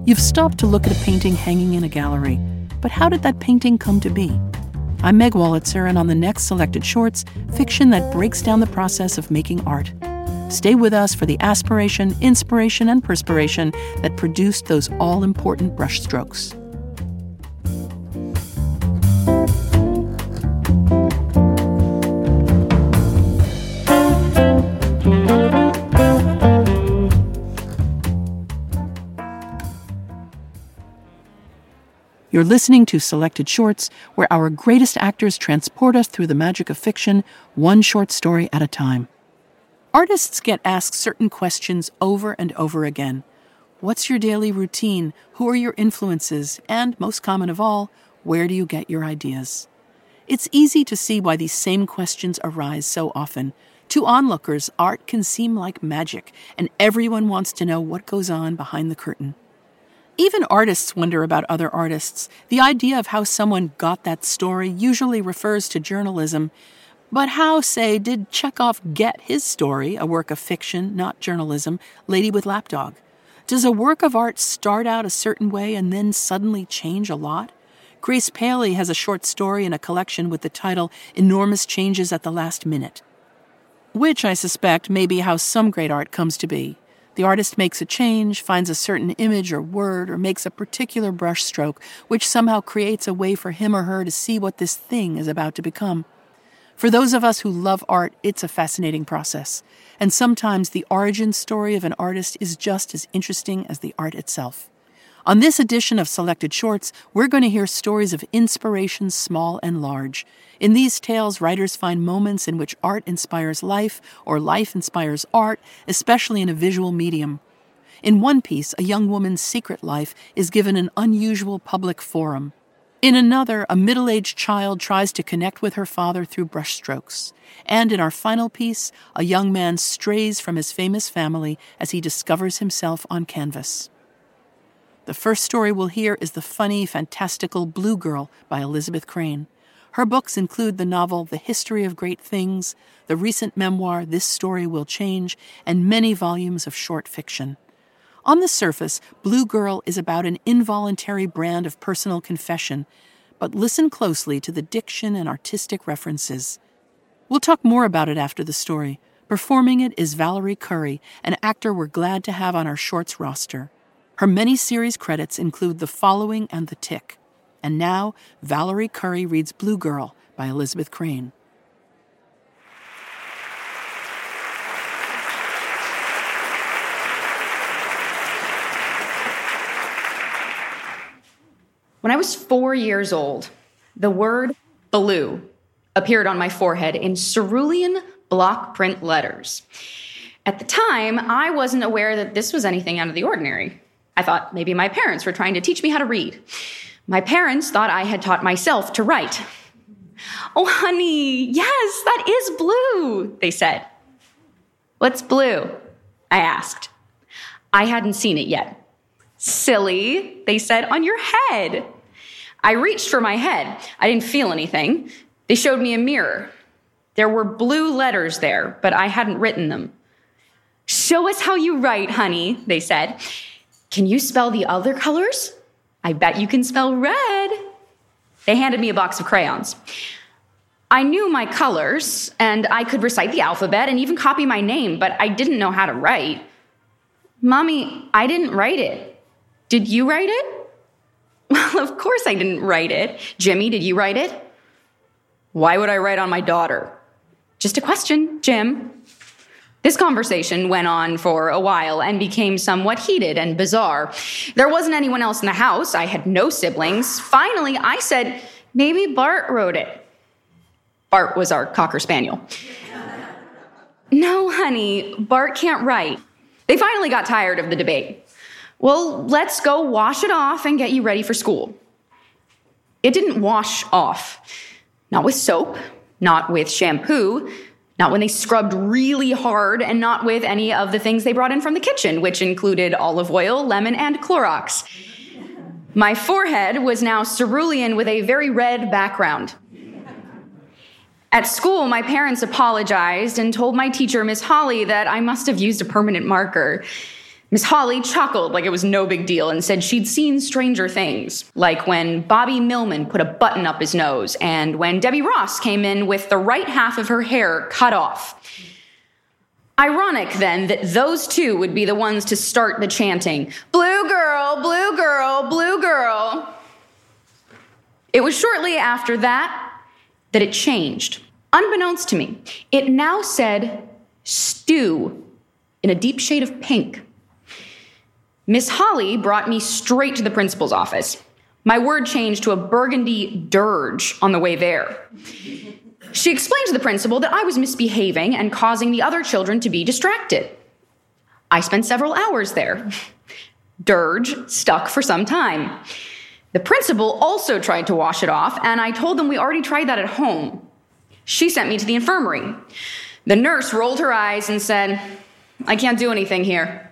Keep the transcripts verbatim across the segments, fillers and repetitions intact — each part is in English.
You've stopped to look at a painting hanging in a gallery, but how did that painting come to be? I'm Meg Wolitzer, and on the next Selected Shorts, fiction that breaks down the process of making art. Stay with us for the aspiration, inspiration, and perspiration that produced those all-important brushstrokes. You're listening to Selected Shorts, where our greatest actors transport us through the magic of fiction, one short story at a time. Artists get asked certain questions over and over again. What's your daily routine? Who are your influences? And, most common of all, where do you get your ideas? It's easy to see why these same questions arise so often. To onlookers, art can seem like magic, and everyone wants to know what goes on behind the curtain. Even artists wonder about other artists. The idea of how someone got that story usually refers to journalism. But how, say, did Chekhov get his story, a work of fiction, not journalism, Lady with Lapdog? Does a work of art start out a certain way and then suddenly change a lot? Grace Paley has a short story in a collection with the title Enormous Changes at the Last Minute, which I suspect may be how some great art comes to be. The artist makes a change, finds a certain image or word, or makes a particular brush stroke, which somehow creates a way for him or her to see what this thing is about to become. For those of us who love art, it's a fascinating process. And sometimes the origin story of an artist is just as interesting as the art itself. On this edition of Selected Shorts, we're going to hear stories of inspiration, small and large. In these tales, writers find moments in which art inspires life, or life inspires art, especially in a visual medium. In one piece, a young woman's secret life is given an unusual public forum. In another, a middle-aged child tries to connect with her father through brushstrokes. And in our final piece, a young man strays from his famous family as he discovers himself on canvas. The first story we'll hear is the funny, fantastical Blue Girl by Elizabeth Crane. Her books include the novel The History of Great Things, the recent memoir This Story Will Change, and many volumes of short fiction. On the surface, Blue Girl is about an involuntary brand of personal confession, but listen closely to the diction and artistic references. We'll talk more about it after the story. Performing it is Valerie Curry, an actor we're glad to have on our shorts roster. Her many series credits include The Following and The Tick. And now, Valerie Curry reads Blue Girl by Elizabeth Crane. When I was four years old, the word blue appeared on my forehead in cerulean block print letters. At the time, I wasn't aware that this was anything out of the ordinary. I thought maybe my parents were trying to teach me how to read. My parents thought I had taught myself to write. "Oh, honey, yes, that is blue," they said. "What's blue?" I asked. I hadn't seen it yet. "Silly," they said, "on your head." I reached for my head. I didn't feel anything. They showed me a mirror. There were blue letters there, but I hadn't written them. "Show us how you write, honey," they said. "Can you spell the other colors? I bet you can spell red." They handed me a box of crayons. I knew my colors, and I could recite the alphabet and even copy my name, but I didn't know how to write. "Mommy, I didn't write it. Did you write it?" "Well, of course I didn't write it. Jimmy, did you write it?" "Why would I write on my daughter?" "Just a question, Jim." This conversation went on for a while and became somewhat heated and bizarre. There wasn't anyone else in the house. I had no siblings. Finally, I said, "Maybe Bart wrote it." Bart was our Cocker Spaniel. "No, honey, Bart can't write." They finally got tired of the debate. "Well, let's go wash it off and get you ready for school." It didn't wash off. Not with soap, not with shampoo, not when they scrubbed really hard, and not with any of the things they brought in from the kitchen, which included olive oil, lemon, and Clorox. My forehead was now cerulean with a very red background. At school, my parents apologized and told my teacher, Miss Holly, that I must have used a permanent marker. Miss Holly chuckled like it was no big deal and said she'd seen stranger things, like when Bobby Millman put a button up his nose and when Debbie Ross came in with the right half of her hair cut off. Ironic, then, that those two would be the ones to start the chanting, "Blue girl, blue girl, blue girl." It was shortly after that that it changed. Unbeknownst to me, it now said stew in a deep shade of pink. Miss Holly brought me straight to the principal's office. My word changed to a burgundy dirge on the way there. She explained to the principal that I was misbehaving and causing the other children to be distracted. I spent several hours there. Dirge stuck for some time. The principal also tried to wash it off, and I told them we already tried that at home. She sent me to the infirmary. The nurse rolled her eyes and said, "I can't do anything here."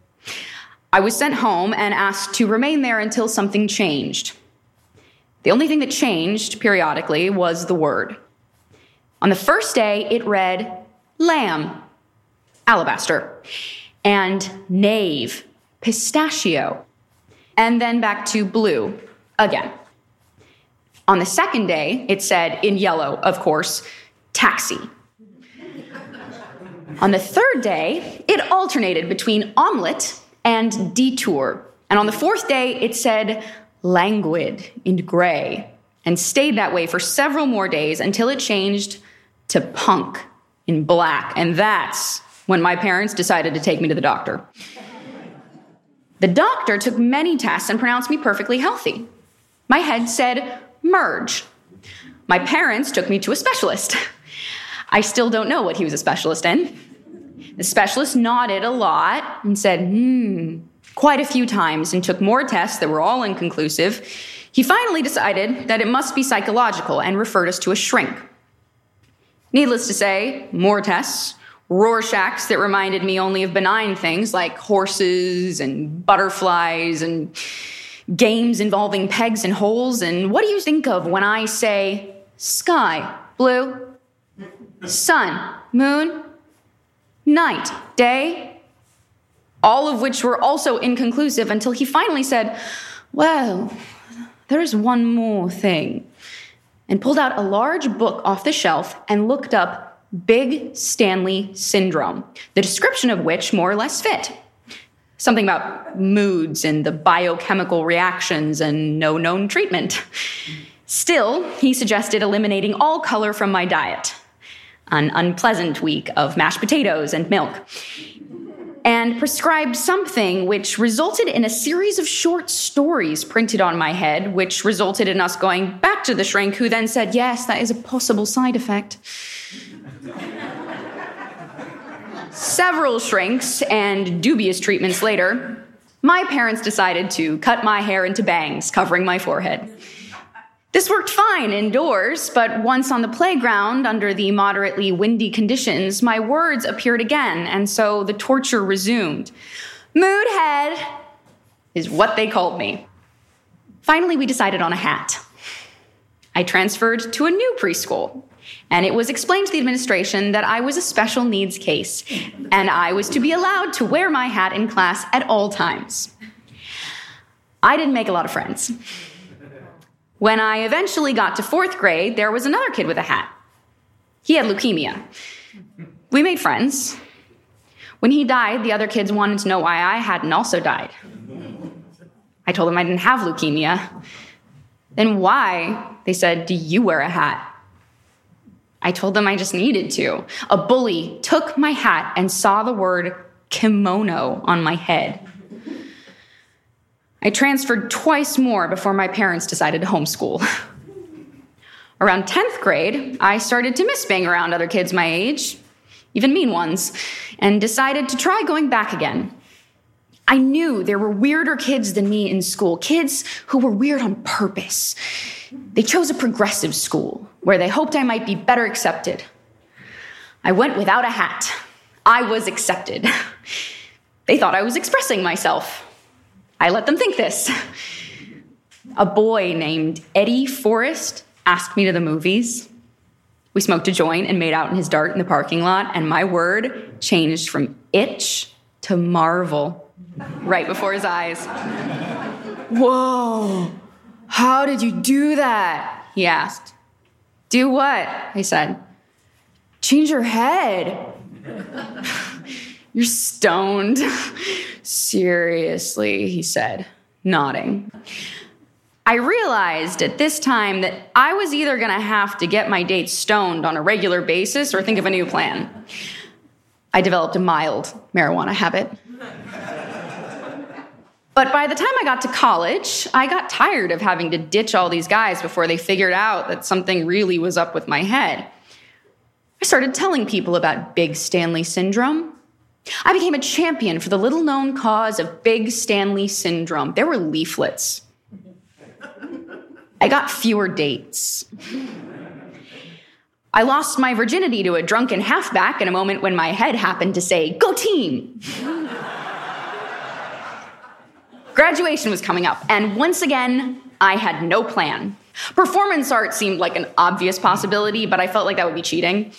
I was sent home and asked to remain there until something changed. The only thing that changed periodically was the word. On the first day, it read lamb, alabaster, and knave, pistachio, and then back to blue again. On the second day, it said, in yellow, of course, taxi. On the third day, it alternated between omelet and detour. And on the fourth day, it said languid in gray and stayed that way for several more days until it changed to punk in black. And that's when my parents decided to take me to the doctor. The doctor took many tests and pronounced me perfectly healthy. My head said merge. My parents took me to a specialist. I still don't know what he was a specialist in. The specialist nodded a lot and said, hmm, quite a few times and took more tests that were all inconclusive. He finally decided that it must be psychological and referred us to a shrink. Needless to say, more tests, Rorschachs that reminded me only of benign things like horses and butterflies and games involving pegs and holes. And what do you think of when I say sky, blue, sun, moon, night, day? All of which were also inconclusive until he finally said, well, there is one more thing, and pulled out a large book off the shelf and looked up Big Stanley Syndrome, the description of which more or less fit. Something about moods and the biochemical reactions and no known treatment. Still, he suggested eliminating all color from my diet. An unpleasant week of mashed potatoes and milk. And prescribed something which resulted in a series of short stories printed on my head, which resulted in us going back to the shrink, who then said, yes, that is a possible side effect. Several shrinks and dubious treatments later, my parents decided to cut my hair into bangs, covering my forehead. This worked fine indoors, but once on the playground, under the moderately windy conditions, my words appeared again, and so the torture resumed. Moodhead is what they called me. Finally, we decided on a hat. I transferred to a new preschool, and it was explained to the administration that I was a special needs case, and I was to be allowed to wear my hat in class at all times. I didn't make a lot of friends. When I eventually got to fourth grade, there was another kid with a hat. He had leukemia. We made friends. When he died, the other kids wanted to know why I hadn't also died. I told them I didn't have leukemia. Then why, they said, do you wear a hat? I told them I just needed to. A bully took my hat and saw the word kimono on my head. I transferred twice more before my parents decided to homeschool. Around tenth grade, I started to miss being around other kids my age, even mean ones, and decided to try going back again. I knew there were weirder kids than me in school, kids who were weird on purpose. They chose a progressive school where they hoped I might be better accepted. I went without a hat. I was accepted. They thought I was expressing myself. I let them think this. A boy named Eddie Forrest asked me to the movies. We smoked a joint and made out in his dart in the parking lot, and my word changed from itch to marvel. right before his eyes. Whoa, how did you do that? He asked. Do what? I said. Change your head. You're stoned. Seriously, he said, nodding. I realized at this time that I was either going to have to get my dates stoned on a regular basis or think of a new plan. I developed a mild marijuana habit. But by the time I got to college, I got tired of having to ditch all these guys before they figured out that something really was up with my head. I started telling people about Big Stanley Syndrome. I became a champion for the little-known cause of Big Stanley Syndrome. There were leaflets. I got fewer dates. I lost my virginity to a drunken halfback in a moment when my head happened to say, "Go team!" Graduation was coming up, and once again, I had no plan. Performance art seemed like an obvious possibility, but I felt like that would be cheating.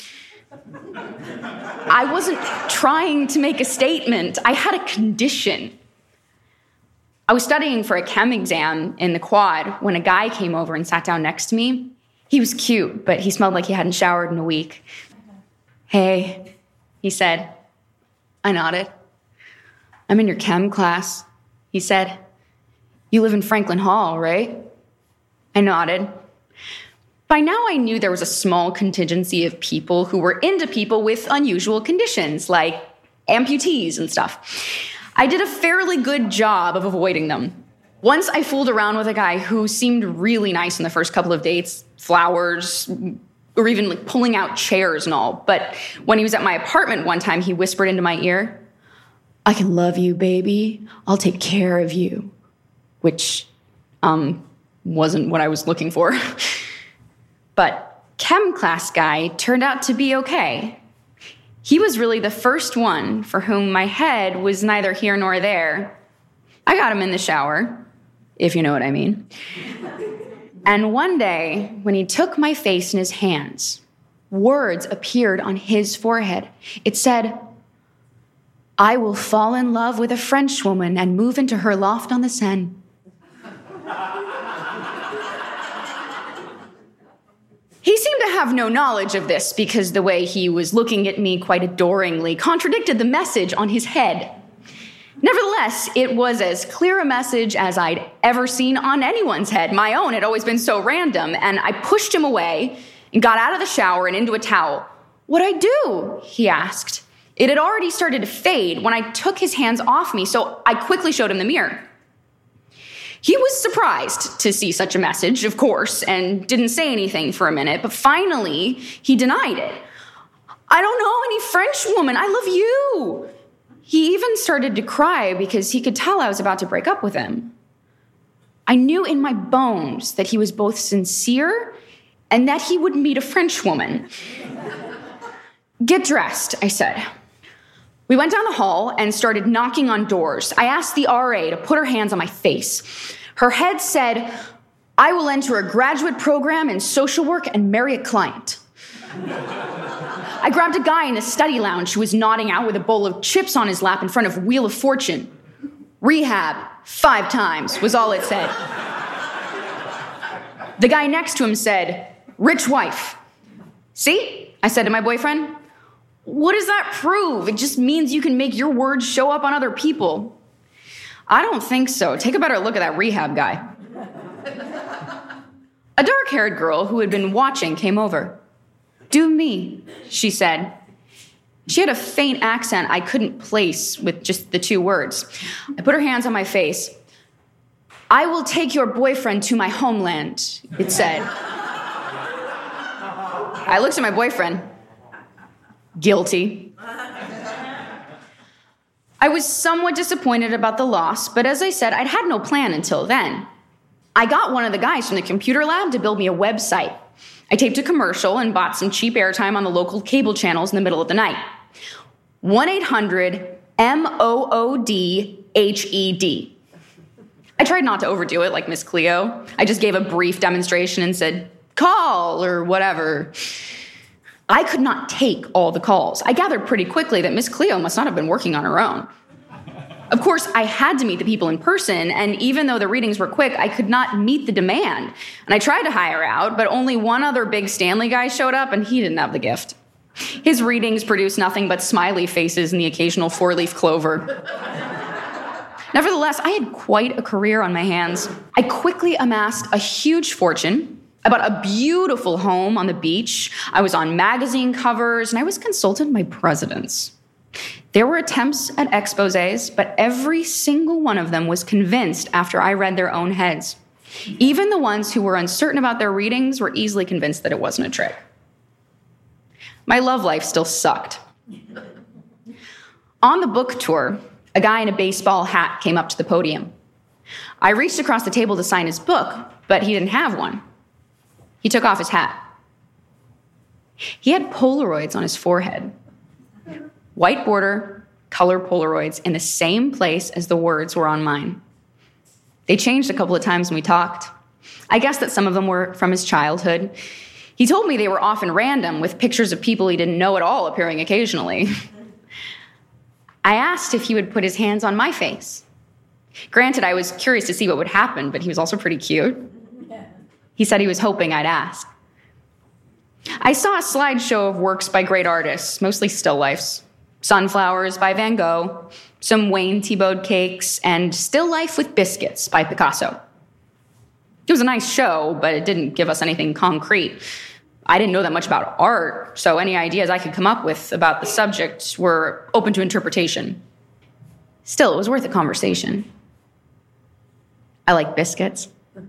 I wasn't trying to make a statement. I had a condition. I was studying for a chem exam in the quad when a guy came over and sat down next to me. He was cute, but he smelled like he hadn't showered in a week. "Hey," he said. I nodded. "I'm in your chem class," he said. "You live in Franklin Hall, right?" I nodded. By now, I knew there was a small contingency of people who were into people with unusual conditions, like amputees and stuff. I did a fairly good job of avoiding them. Once I fooled around with a guy who seemed really nice in the first couple of dates, flowers, or even like pulling out chairs and all. But when he was at my apartment one time, he whispered into my ear, "I can love you, baby. I'll take care of you." Which, um, wasn't what I was looking for. But chem class guy turned out to be okay. He was really the first one for whom my head was neither here nor there. I got him in the shower, if you know what I mean. And one day, when he took my face in his hands, words appeared on his forehead. It said, "I will fall in love with a French woman and move into her loft on the Seine." He seemed to have no knowledge of this because the way he was looking at me quite adoringly contradicted the message on his head. Nevertheless, it was as clear a message as I'd ever seen on anyone's head. My own had always been so random, and I pushed him away and got out of the shower and into a towel. "What'd I do?" he asked. It had already started to fade when I took his hands off me, so I quickly showed him the mirror. He was surprised to see such a message, of course, and didn't say anything for a minute, but finally, he denied it. "I don't know any French woman. I love you." He even started to cry because he could tell I was about to break up with him. I knew in my bones that he was both sincere and that he would meet a French woman. "Get dressed," I said. We went down the hall and started knocking on doors. I asked the R A to put her hands on my face. Her head said, "I will enter a graduate program in social work and marry a client." I grabbed a guy in the study lounge who was nodding out with a bowl of chips on his lap in front of Wheel of Fortune. "Rehab, five times," was all it said. The guy next to him said, "Rich wife." "See?" I said to my boyfriend. "What does that prove? It just means you can make your words show up on other people." "I don't think so. Take a better look at that rehab guy." A dark-haired girl who had been watching came over. "Do me," she said. She had a faint accent I couldn't place with just the two words. I put her hands on my face. "I will take your boyfriend to my homeland," it said. I looked at my boyfriend. Guilty. I was somewhat disappointed about the loss, but as I said, I'd had no plan until then. I got one of the guys from the computer lab to build me a website. I taped a commercial and bought some cheap airtime on the local cable channels in the middle of the night. one eight hundred M O O D H E D. I tried not to overdo it like Miss Cleo. I just gave a brief demonstration and said, "Call," or whatever. I could not take all the calls. I gathered pretty quickly that Miss Cleo must not have been working on her own. Of course, I had to meet the people in person, and even though the readings were quick, I could not meet the demand. And I tried to hire out, but only one other big Stanley guy showed up, and he didn't have the gift. His readings produced nothing but smiley faces and the occasional four-leaf clover. Nevertheless, I had quite a career on my hands. I quickly amassed a huge fortune. I bought a beautiful home on the beach. I was on magazine covers, and I was consulted by presidents. There were attempts at exposés, but every single one of them was convinced after I read their own heads. Even the ones who were uncertain about their readings were easily convinced that it wasn't a trick. My love life still sucked. On the book tour, a guy in a baseball hat came up to the podium. I reached across the table to sign his book, but he didn't have one. He took off his hat. He had Polaroids on his forehead. White border, color Polaroids in the same place as the words were on mine. They changed a couple of times when we talked. I guess that some of them were from his childhood. He told me they were often random, with pictures of people he didn't know at all appearing occasionally. I asked if he would put his hands on my face. Granted, I was curious to see what would happen, but he was also pretty cute. He said he was hoping I'd ask. I saw a slideshow of works by great artists, mostly still lifes. Sunflowers by Van Gogh, some Wayne Thiebaud cakes, and Still Life with Biscuits by Picasso. It was a nice show, but it didn't give us anything concrete. I didn't know that much about art, so any ideas I could come up with about the subject were open to interpretation. Still, it was worth a conversation. I like biscuits.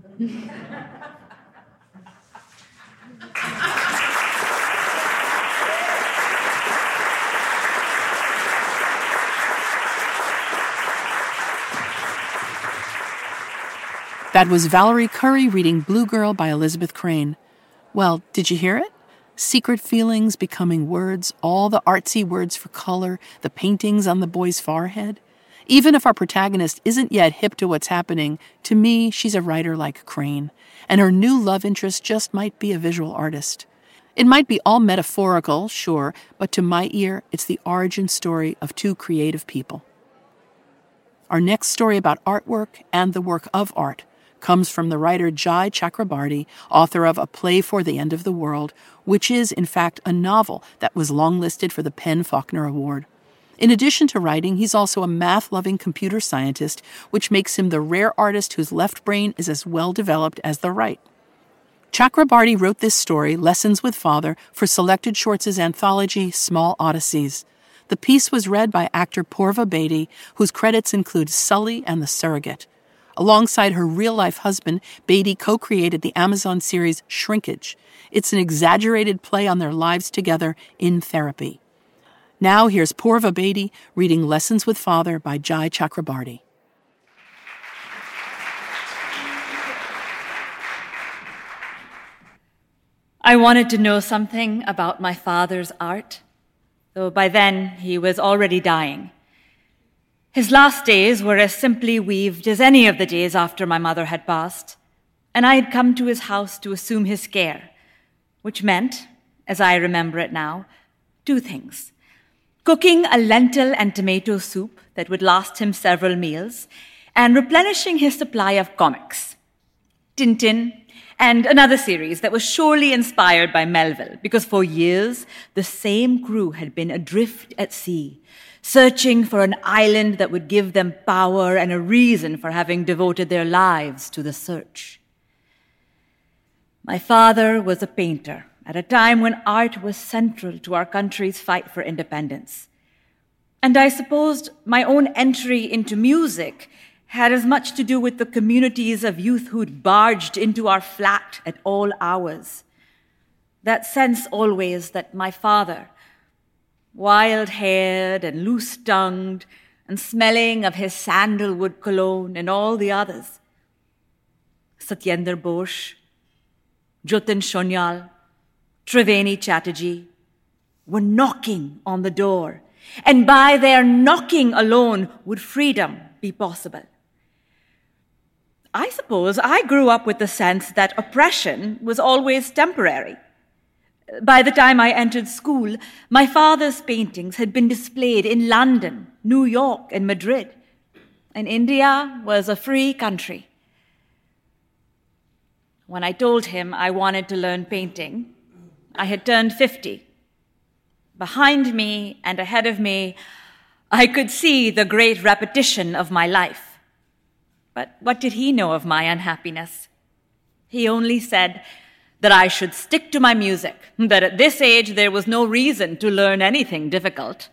That was Valerie Curry reading Blue Girl by Elizabeth Crane. Well, did you hear it? Secret feelings becoming words, all the artsy words for color, the paintings on the boy's forehead. Even if our protagonist isn't yet hip to what's happening, to me, she's a writer like Crane, and her new love interest just might be a visual artist. It might be all metaphorical, sure, but to my ear, it's the origin story of two creative people. Our next story about artwork and the work of art comes from the writer Jai Chakrabarty, author of A Play for the End of the World, which is, in fact, a novel that was longlisted for the PEN/Faulkner Award. In addition to writing, he's also a math-loving computer scientist, which makes him the rare artist whose left brain is as well-developed as the right. Chakrabarty wrote this story, Lessons with Father, for Selected Shorts' anthology, Small Odysseys. The piece was read by actor Purva Bedi, whose credits include Sully and The Surrogate. Alongside her real-life husband, Bedi co-created the Amazon series Shrinkage. It's an exaggerated play on their lives together in therapy. Now here's Purva Bedi reading Lessons with Father by Jai Chakrabarty. I wanted to know something about my father's art, though by then he was already dying. His last days were as simply weaved as any of the days after my mother had passed, and I had come to his house to assume his care, which meant, as I remember it now, two things. Cooking a lentil and tomato soup that would last him several meals, and replenishing his supply of comics. Tintin, and another series that was surely inspired by Melville, because for years the same crew had been adrift at sea, searching for an island that would give them power and a reason for having devoted their lives to the search. My father was a painter at a time when art was central to our country's fight for independence. And I supposed my own entry into music had as much to do with the communities of youth who'd barged into our flat at all hours. That sense always that my father, wild-haired and loose-tongued and smelling of his sandalwood cologne and all the others, Satyendra Bose, Jatin Shonyal, Triveni Chatterjee, were knocking on the door, and by their knocking alone would freedom be possible. I suppose I grew up with the sense that oppression was always temporary. By the time I entered school, my father's paintings had been displayed in London, New York, and Madrid. and India was a free country. When I told him I wanted to learn painting, I had turned fifty. Behind me and ahead of me, I could see the great repetition of my life. But what did he know of my unhappiness? He only said that I should stick to my music, that at this age there was no reason to learn anything difficult.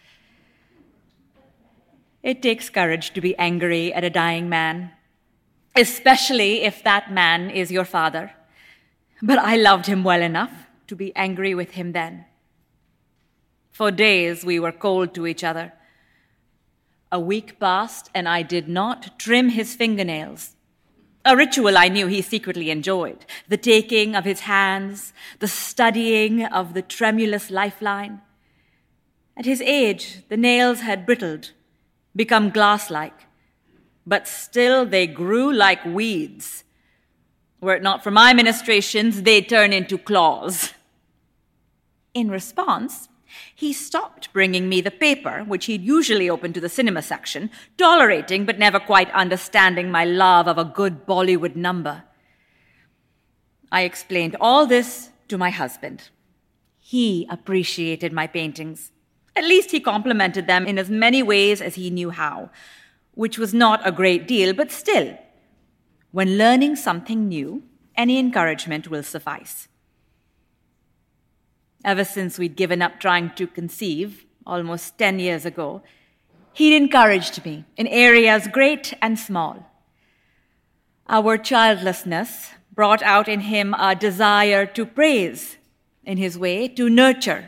It takes courage to be angry at a dying man, especially if that man is your father. But I loved him well enough to be angry with him then. For days we were cold to each other. A week passed and I did not trim his fingernails. A ritual I knew he secretly enjoyed, the taking of his hands, the studying of the tremulous lifeline. At his age, the nails had brittled, become glass-like, but still they grew like weeds. Were it not for my ministrations, they'd turn into claws. In response, he stopped bringing me the paper, which he'd usually open to the cinema section, tolerating but never quite understanding my love of a good Bollywood number. I explained all this to my husband. He appreciated my paintings. At least he complimented them in as many ways as he knew how, which was not a great deal, but still, when learning something new, any encouragement will suffice. Ever since we'd given up trying to conceive, almost ten years ago, he'd encouraged me in areas great and small. Our childlessness brought out in him a desire to praise, in his way, to nurture.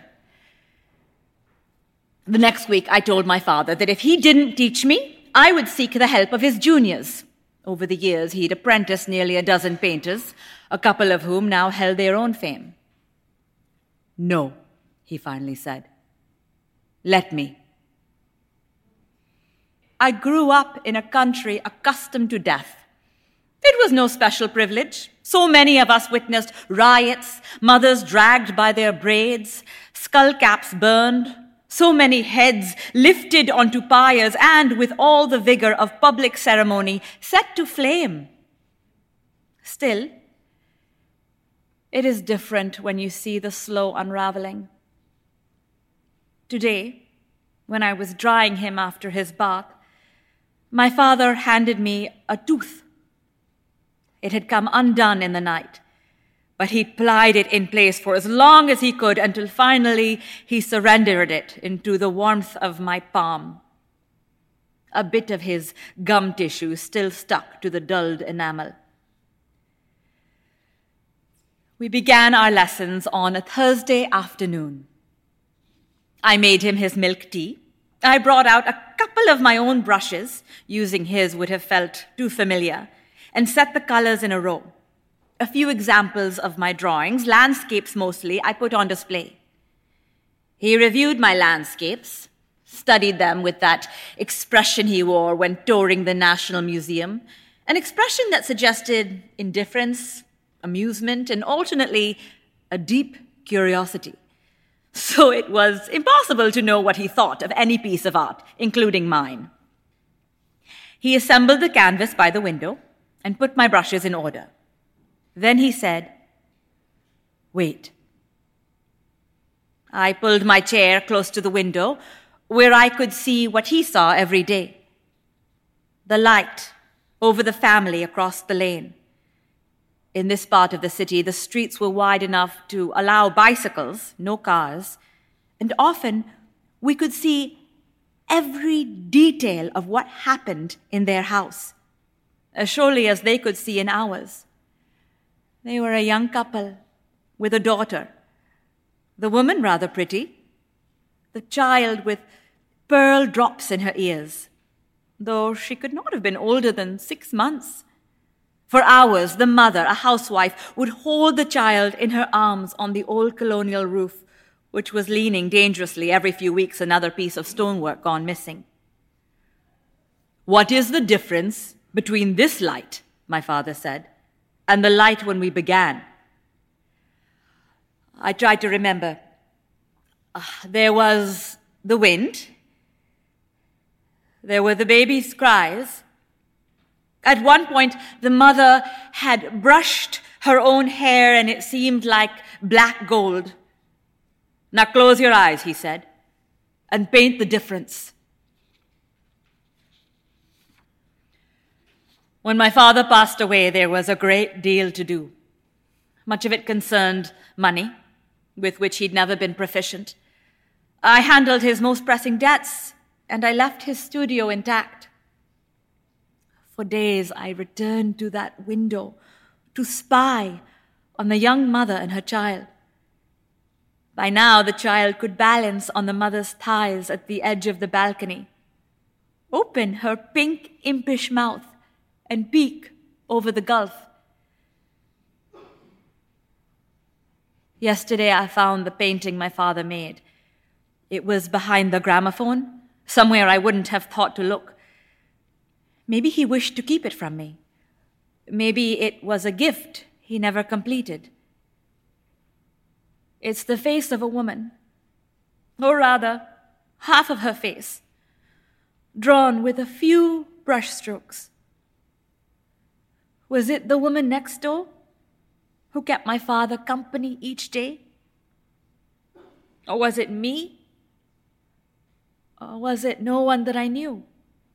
The next week, I told my father that if he didn't teach me, I would seek the help of his juniors. Over the years, he'd apprenticed nearly a dozen painters, a couple of whom now held their own fame. "No," he finally said. "Let me." I grew up in a country accustomed to death. It was no special privilege. So many of us witnessed riots, mothers dragged by their braids, skull caps burned, so many heads lifted onto pyres and, with all the vigor of public ceremony, set to flame. Still, it is different when you see the slow unraveling. Today, when I was drying him after his bath, my father handed me a tooth. It had come undone in the night, but he plied it in place for as long as he could until finally he surrendered it into the warmth of my palm. A bit of his gum tissue still stuck to the dulled enamel. We began our lessons on a Thursday afternoon. I made him his milk tea. I brought out a couple of my own brushes, using his would have felt too familiar, and set the colors in a row. A few examples of my drawings, landscapes mostly, I put on display. He reviewed my landscapes, studied them with that expression he wore when touring the National Museum, an expression that suggested indifference, amusement, and alternately a deep curiosity. So it was impossible to know what he thought of any piece of art, including mine. He assembled the canvas by the window and put my brushes in order. Then he said, "Wait." I pulled my chair close to the window, where I could see what he saw every day. The light over the family across the lane. In this part of the city, the streets were wide enough to allow bicycles, no cars, and often we could see every detail of what happened in their house, as surely as they could see in ours. They were a young couple with a daughter, the woman rather pretty, the child with pearl drops in her ears, though she could not have been older than six months. For hours, the mother, a housewife, would hold the child in her arms on the old colonial roof, which was leaning dangerously every few weeks, another piece of stonework gone missing. "What is the difference between this light," my father said, "and the light when we began?" I tried to remember. Uh, there was the wind, There were the baby's cries. At one point, the mother had brushed her own hair and it seemed like black gold. Now close your eyes, he said, and paint the difference. When my father passed away, there was a great deal to do. Much of it concerned money, with which he'd never been proficient. I handled his most pressing debts, and I left his studio intact. For days, I returned to that window to spy on the young mother and her child. By now, the child could balance on the mother's thighs at the edge of the balcony, open her pink, impish mouth, and peek over the gulf. Yesterday, I found the painting my father made. It was behind the gramophone, somewhere I wouldn't have thought to look. Maybe he wished to keep it from me. Maybe it was a gift he never completed. It's the face of a woman, or rather, half of her face, drawn with a few brushstrokes. Was it the woman next door who kept my father company each day? Or was it me? Or was it no one that I knew?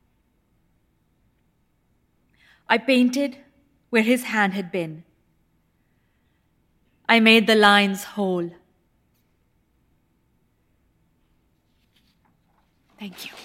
I painted where his hand had been. I made the lines whole. Thank you.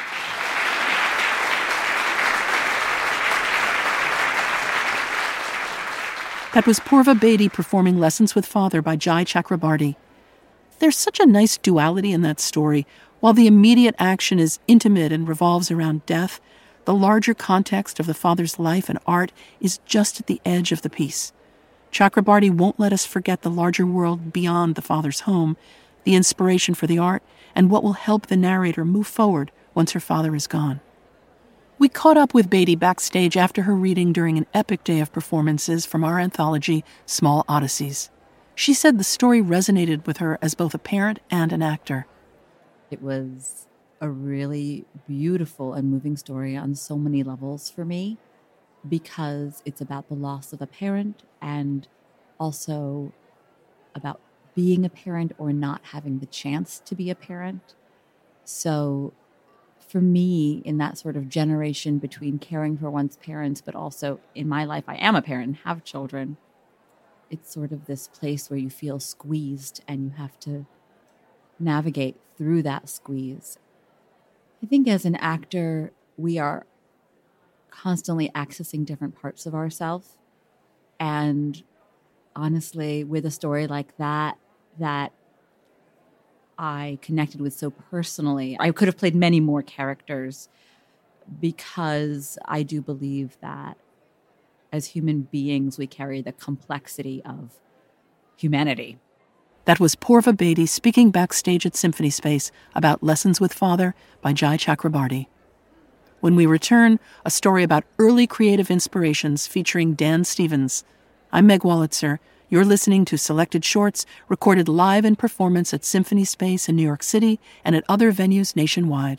That was Purva Bedi performing Lessons with Father by Jai Chakrabarti. There's such a nice duality in that story. While the immediate action is intimate and revolves around death, the larger context of the father's life and art is just at the edge of the piece. Chakrabarti won't let us forget the larger world beyond the father's home, the inspiration for the art, and what will help the narrator move forward once her father is gone. We caught up with Bedi backstage after her reading during an epic day of performances from our anthology, Small Odysseys. She said the story resonated with her as both a parent and an actor. It was a really beautiful and moving story on so many levels for me, because it's about the loss of a parent and also about being a parent or not having the chance to be a parent. So for me, in that sort of generation between caring for one's parents, but also in my life, I am a parent and have children. It's sort of this place where you feel squeezed and you have to navigate through that squeeze. I think as an actor, we are constantly accessing different parts of ourselves. And honestly, with a story like that, that I connected with so personally, I could have played many more characters, because I do believe that as human beings, we carry the complexity of humanity. That was Purva Bedi speaking backstage at Symphony Space about Lessons with Father by Jai Chakrabarti. When we return, a story about early creative inspirations featuring Dan Stevens. I'm Meg Wolitzer. You're listening to Selected Shorts, recorded live in performance at Symphony Space in New York City and at other venues nationwide.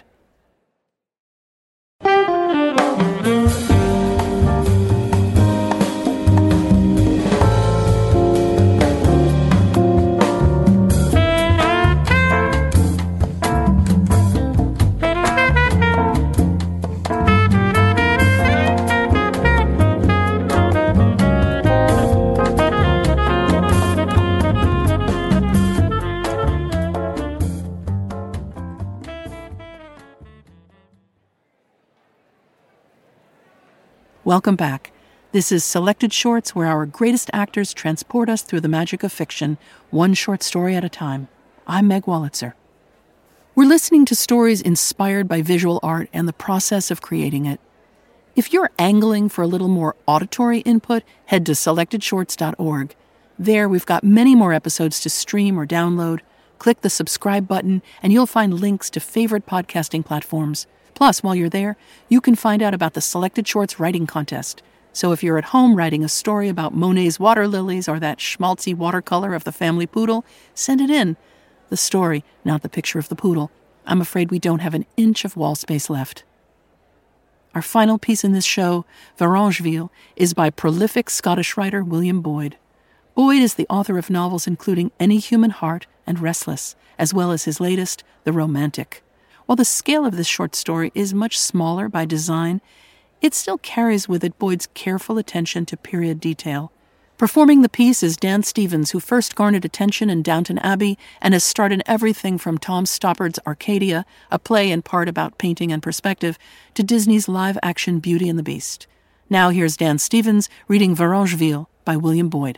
Welcome back. This is Selected Shorts, where our greatest actors transport us through the magic of fiction, one short story at a time. I'm Meg Wolitzer. We're listening to stories inspired by visual art and the process of creating it. If you're angling for a little more auditory input, head to selected shorts dot org. There, we've got many more episodes to stream or download. Click the subscribe button, and you'll find links to favorite podcasting platforms. Plus, while you're there, you can find out about the Selected Shorts writing contest. So if you're at home writing a story about Monet's water lilies or that schmaltzy watercolor of the family poodle, send it in. The story, not the picture of the poodle. I'm afraid we don't have an inch of wall space left. Our final piece in this show, Varengeville, is by prolific Scottish writer William Boyd. Boyd is the author of novels including Any Human Heart and Restless, as well as his latest, The Romantic. While the scale of this short story is much smaller by design, it still carries with it Boyd's careful attention to period detail. Performing the piece is Dan Stevens, who first garnered attention in Downton Abbey and has starred in everything from Tom Stoppard's Arcadia, a play in part about painting and perspective, to Disney's live-action Beauty and the Beast. Now here's Dan Stevens reading Varengeville by William Boyd.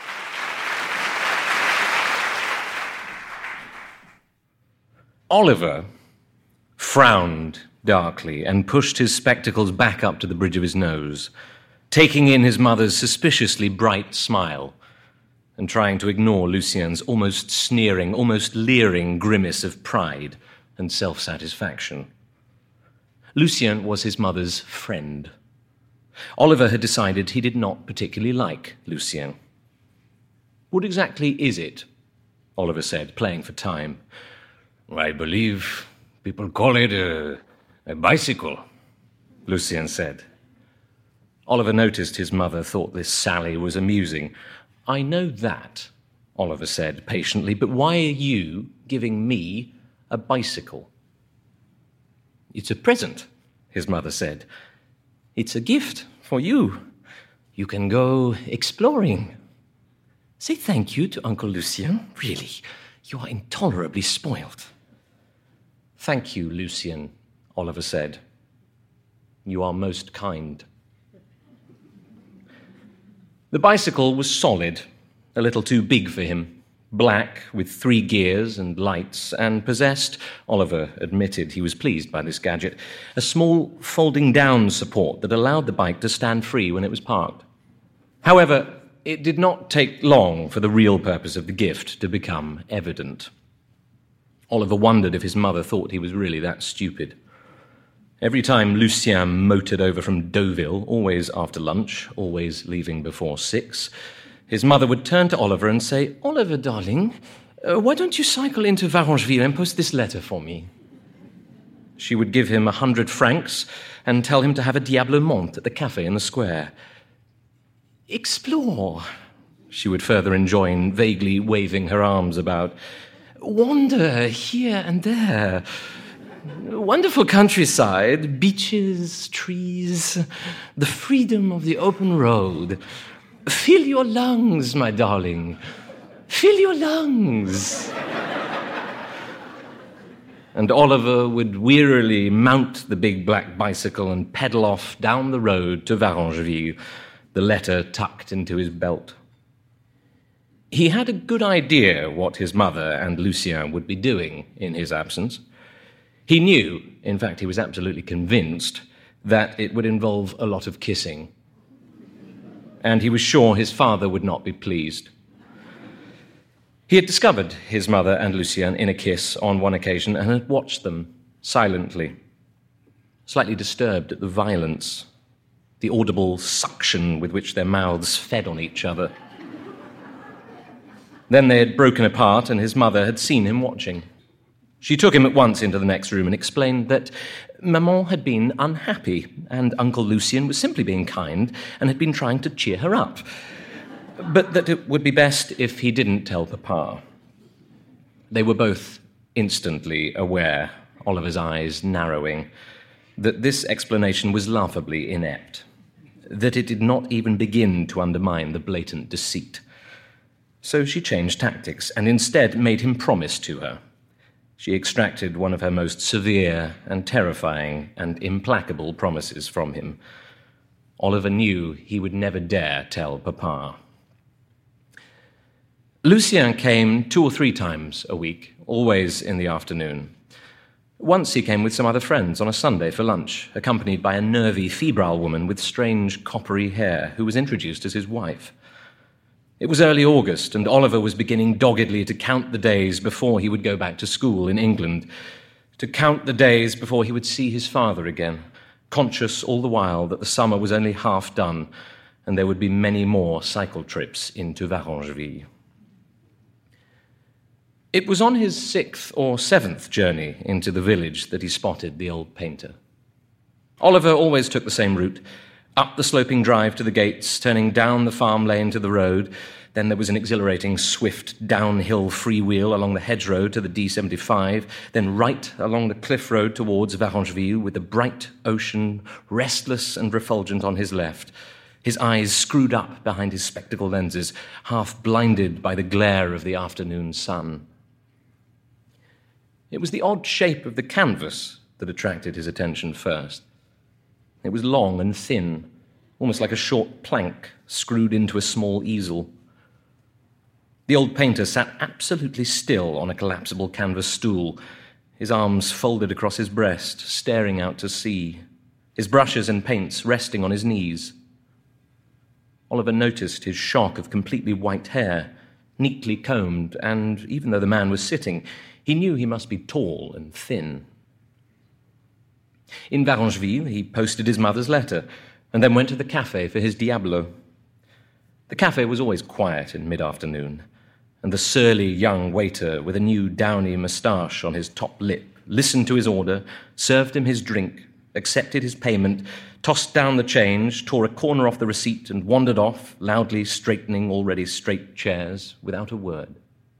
Oliver frowned darkly and pushed his spectacles back up to the bridge of his nose, taking in his mother's suspiciously bright smile and trying to ignore Lucien's almost sneering, almost leering grimace of pride and self-satisfaction. Lucien was his mother's friend. Oliver had decided he did not particularly like Lucien. "What exactly is it?" Oliver said, playing for time. "I believe people call it a, a bicycle," Lucien said. Oliver noticed his mother thought this sally was amusing. "I know that," Oliver said patiently, "but why are you giving me a bicycle?" "It's a present," his mother said. "It's a gift for you. You can go exploring. Say thank you to Uncle Lucien. Really, you are intolerably spoiled." "Thank you, Lucien," Oliver said. "You are most kind." The bicycle was solid, a little too big for him, black with three gears and lights, and possessed, Oliver admitted he was pleased by this gadget, a small folding-down support that allowed the bike to stand free when it was parked. However, it did not take long for the real purpose of the gift to become evident. Oliver wondered if his mother thought he was really that stupid. Every time Lucien motored over from Deauville, always after lunch, always leaving before six, his mother would turn to Oliver and say, "Oliver, darling, uh, why don't you cycle into Varengeville and post this letter for me?" She would give him a hundred francs and tell him to have a diablement at the cafe in the square. "Explore," she would further enjoin, vaguely waving her arms about. "Wander here and there. Wonderful countryside, beaches, trees, the freedom of the open road. Fill your lungs, my darling. Fill your lungs." And Oliver would wearily mount the big black bicycle and pedal off down the road to Varengeville, the letter tucked into his belt. He had a good idea what his mother and Lucien would be doing in his absence. He knew, in fact he was absolutely convinced, that it would involve a lot of kissing. And he was sure his father would not be pleased. He had discovered his mother and Lucien in a kiss on one occasion and had watched them silently, slightly disturbed at the violence, the audible suction with which their mouths fed on each other. Then they had broken apart and his mother had seen him watching. She took him at once into the next room and explained that Maman had been unhappy and Uncle Lucien was simply being kind and had been trying to cheer her up, but that it would be best if he didn't tell Papa. They were both instantly aware, Oliver's eyes narrowing, that this explanation was laughably inept, that it did not even begin to undermine the blatant deceit. So she changed tactics and instead made him promise to her. She extracted one of her most severe and terrifying and implacable promises from him. Oliver knew he would never dare tell Papa. Lucien came two or three times a week, always in the afternoon. Once he came with some other friends on a Sunday for lunch, accompanied by a nervy, febrile woman with strange coppery hair who was introduced as his wife. It was early August, and Oliver was beginning doggedly to count the days before he would go back to school in England, to count the days before he would see his father again, conscious all the while that the summer was only half done, and there would be many more cycle trips into Varengeville. It was on his sixth or seventh journey into the village that he spotted the old painter. Oliver always took the same route, up the sloping drive to the gates, turning down the farm lane to the road. Then there was an exhilarating, swift, downhill freewheel along the hedgerow to the D seventy-five, then right along the cliff road towards Varengeville, with the bright ocean, restless and refulgent on his left, his eyes screwed up behind his spectacle lenses, half blinded by the glare of the afternoon sun. It was the odd shape of the canvas that attracted his attention first. It was long and thin, almost like a short plank screwed into a small easel. The old painter sat absolutely still on a collapsible canvas stool, his arms folded across his breast, staring out to sea, his brushes and paints resting on his knees. Oliver noticed his shock of completely white hair, neatly combed, and even though the man was sitting, he knew he must be tall and thin. In Varengeville, he posted his mother's letter, and then went to the café for his Diablo. The café was always quiet in mid-afternoon, and the surly young waiter with a new downy moustache on his top lip listened to his order, served him his drink, accepted his payment, tossed down the change, tore a corner off the receipt, and wandered off, loudly straightening already straight chairs, without a word.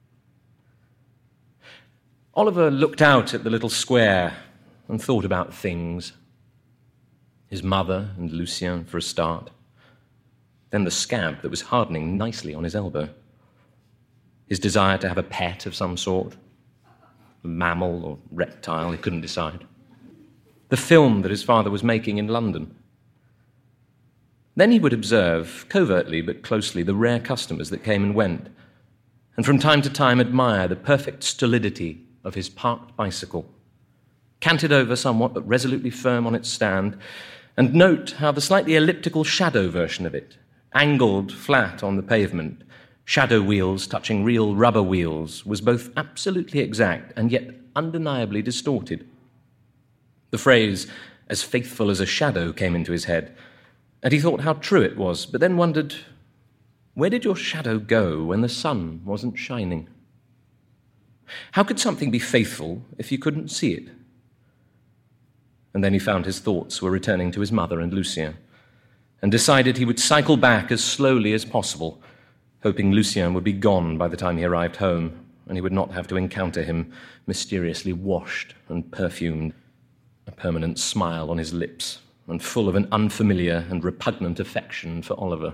Oliver looked out at the little square and thought about things. His mother and Lucien, for a start. Then the scab that was hardening nicely on his elbow. His desire to have a pet of some sort, a mammal or reptile, he couldn't decide. The film that his father was making in London. Then he would observe, covertly but closely, the rare customers that came and went, and from time to time admire the perfect stolidity of his parked bicycle, canted over somewhat but resolutely firm on its stand, and note how the slightly elliptical shadow version of it, angled flat on the pavement, shadow wheels touching real rubber wheels, was both absolutely exact and yet undeniably distorted. The phrase, "as faithful as a shadow," came into his head, and he thought how true it was, but then wondered, where did your shadow go when the sun wasn't shining? How could something be faithful if you couldn't see it? And then he found his thoughts were returning to his mother and Lucien, and decided he would cycle back as slowly as possible, hoping Lucien would be gone by the time he arrived home, and he would not have to encounter him mysteriously washed and perfumed, a permanent smile on his lips, and full of an unfamiliar and repugnant affection for Oliver.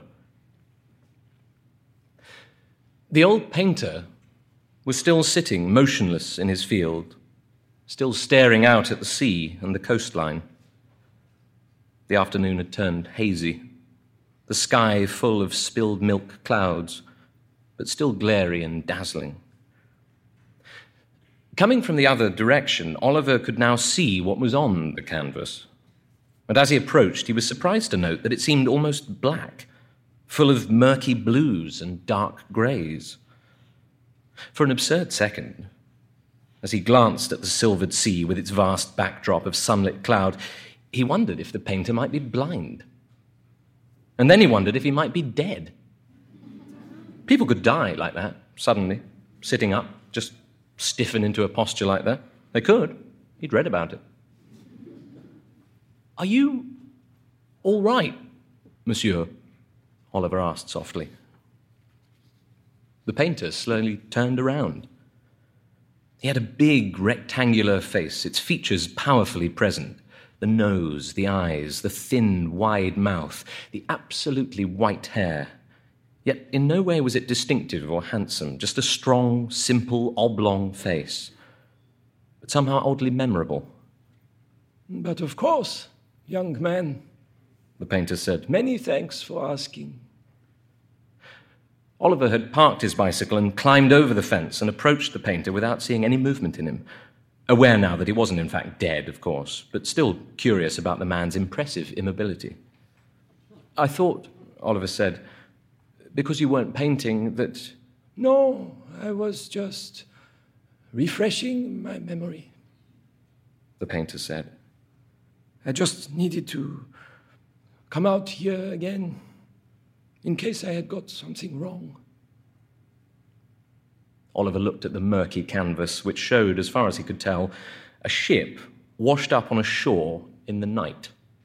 The old painter was still sitting motionless in his field, still staring out at the sea and the coastline. The afternoon had turned hazy, the sky full of spilled milk clouds, but still glary and dazzling. Coming from the other direction, Oliver could now see what was on the canvas. And as he approached, he was surprised to note that it seemed almost black, full of murky blues and dark greys. For an absurd second, as he glanced at the silvered sea with its vast backdrop of sunlit cloud, he wondered if the painter might be blind. And then he wondered if he might be dead. People could die like that, suddenly, sitting up, just stiffen into a posture like that. They could. He'd read about it. "Are you all right, monsieur?" Oliver asked softly. The painter slowly turned around. He had a big, rectangular face, its features powerfully present. The nose, the eyes, the thin, wide mouth, the absolutely white hair. Yet in no way was it distinctive or handsome, just a strong, simple, oblong face, but somehow oddly memorable. "But of course, young man," the painter said. "Many thanks for asking." Oliver had parked his bicycle and climbed over the fence and approached the painter without seeing any movement in him, aware now that he wasn't in fact dead, of course, but still curious about the man's impressive immobility. "I thought," Oliver said, "because you weren't painting, that—" "No, I was just refreshing my memory," the painter said. "I just needed to come out here again, in case I had got something wrong." Oliver looked at the murky canvas, which showed, as far as he could tell, a ship washed up on a shore in the night.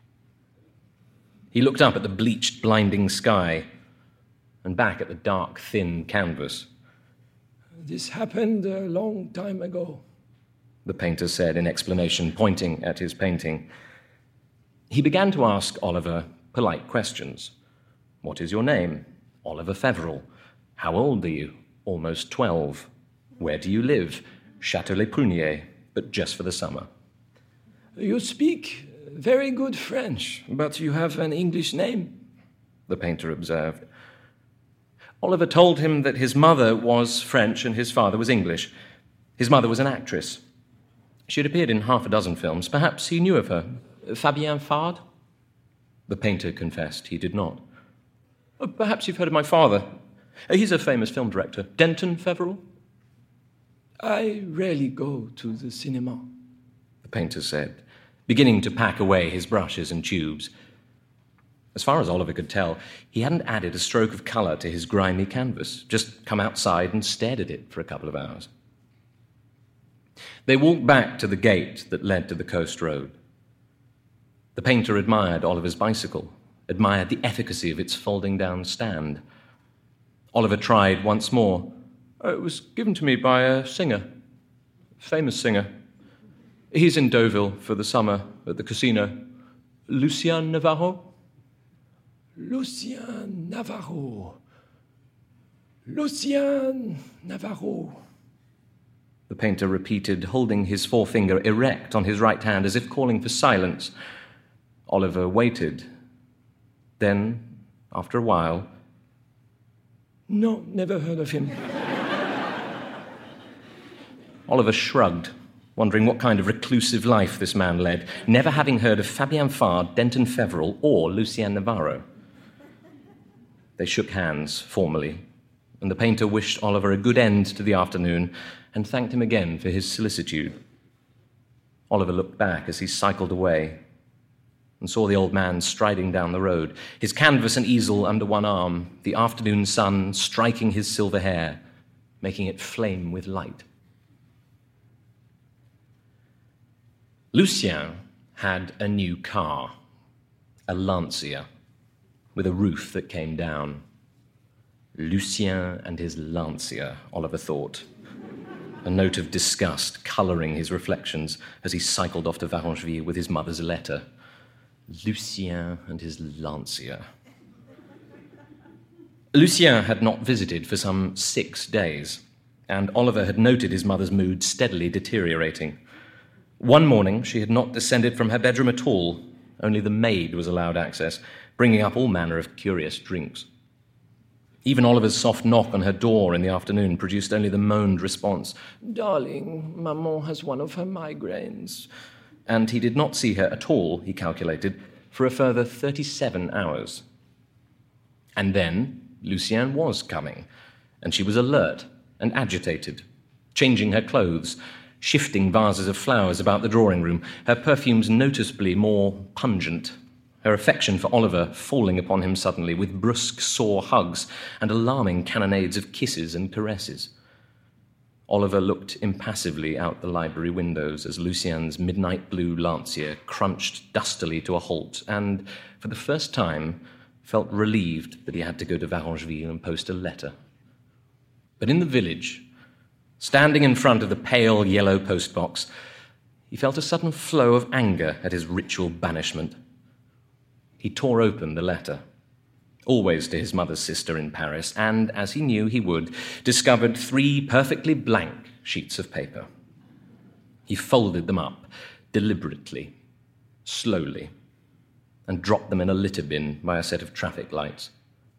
He looked up at the bleached, blinding sky and back at the dark, thin canvas. This happened a long time ago, the painter said in explanation, pointing at his painting. He began to ask Oliver polite questions. What is your name? Oliver Feverel. How old are you? Almost twelve. Where do you live? Château-les-Pruniers, but just for the summer. You speak very good French, but you have an English name, the painter observed. Oliver told him that his mother was French and his father was English. His mother was an actress. She had appeared in half a dozen films. Perhaps he knew of her. Fabienne Fard? The painter confessed he did not. Oh, perhaps you've heard of my father. He's a famous film director. Denton Feverel? I rarely go to the cinema, the painter said, beginning to pack away his brushes and tubes. As far as Oliver could tell, he hadn't added a stroke of colour to his grimy canvas, just come outside and stared at it for a couple of hours. They walked back to the gate that led to the coast road. The painter admired Oliver's bicycle, admired the efficacy of its folding-down stand. Oliver tried once more. It was given to me by a singer, a famous singer. He's in Deauville for the summer at the casino. Lucien Navarro? Lucien Navarro. Lucien Navarro. The painter repeated, holding his forefinger erect on his right hand as if calling for silence. Oliver waited. Then, after a while, No, never heard of him. Oliver shrugged, wondering what kind of reclusive life this man led, never having heard of Fabienne Fard, Denton Feverel, or Lucien Navarro. They shook hands formally, and the painter wished Oliver a good end to the afternoon and thanked him again for his solicitude. Oliver looked back as he cycled away and saw the old man striding down the road, his canvas and easel under one arm, the afternoon sun striking his silver hair, making it flame with light. Lucien had a new car, a Lancia, with a roof that came down. Lucien and his Lancia, Oliver thought, a note of disgust colouring his reflections as he cycled off to Varengeville with his mother's letter. Lucien and his Lancia. Lucien had not visited for some six days, and Oliver had noted his mother's mood steadily deteriorating. One morning, she had not descended from her bedroom at all. Only the maid was allowed access, bringing up all manner of curious drinks. Even Oliver's soft knock on her door in the afternoon produced only the moaned response, "Darling, Maman has one of her migraines." And he did not see her at all, he calculated, for a further thirty-seven hours. And then Lucien was coming, and she was alert and agitated, changing her clothes, shifting vases of flowers about the drawing room, her perfumes noticeably more pungent, her affection for Oliver falling upon him suddenly with brusque, sore hugs and alarming cannonades of kisses and caresses. Oliver looked impassively out the library windows as Lucien's midnight blue Lancia crunched dustily to a halt and, for the first time, felt relieved that he had to go to Varengeville and post a letter. But in the village, standing in front of the pale yellow postbox, he felt a sudden flow of anger at his ritual banishment. He tore open the letter, always to his mother's sister in Paris, and, as he knew he would, discovered three perfectly blank sheets of paper. He folded them up, deliberately, slowly, and dropped them in a litter bin by a set of traffic lights.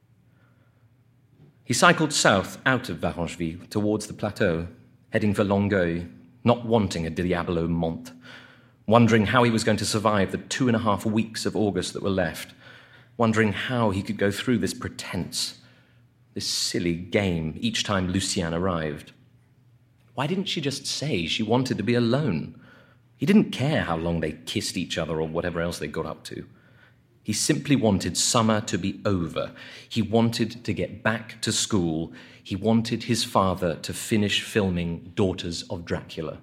He cycled south out of Varengeville towards the plateau, heading for Longueuil, not wanting a Diabolo month, wondering how he was going to survive the two and a half weeks of August that were left, wondering how he could go through this pretense, this silly game each time Lucien arrived. Why didn't she just say she wanted to be alone? He didn't care how long they kissed each other or whatever else they got up to. He simply wanted summer to be over. He wanted to get back to school. He wanted his father to finish filming Daughters of Dracula.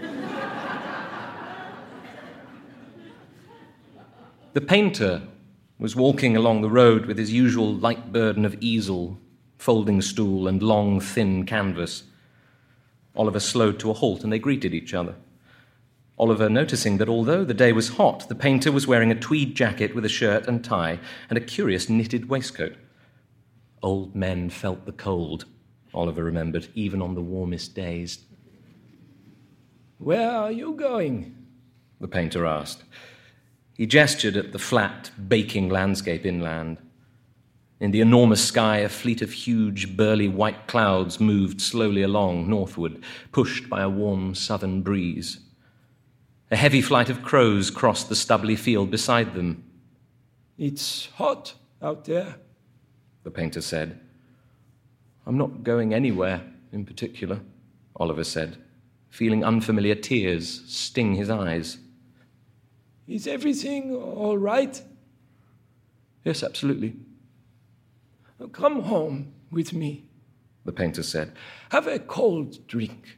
The painter was walking along the road with his usual light burden of easel, folding stool, and long, thin canvas. Oliver slowed to a halt, and they greeted each other. Oliver noticing that although the day was hot, the painter was wearing a tweed jacket with a shirt and tie and a curious knitted waistcoat. Old men felt the cold, Oliver remembered, even on the warmest days. "Where are you going?" the painter asked. He gestured at the flat, baking landscape inland. In the enormous sky, a fleet of huge, burly white clouds moved slowly along northward, pushed by a warm southern breeze. A heavy flight of crows crossed the stubbly field beside them. "It's hot out there," the painter said. "I'm not going anywhere in particular," Oliver said, feeling unfamiliar tears sting his eyes. "Is everything all right?" "Yes, absolutely." "Come home with me," the painter said. "Have a cold drink."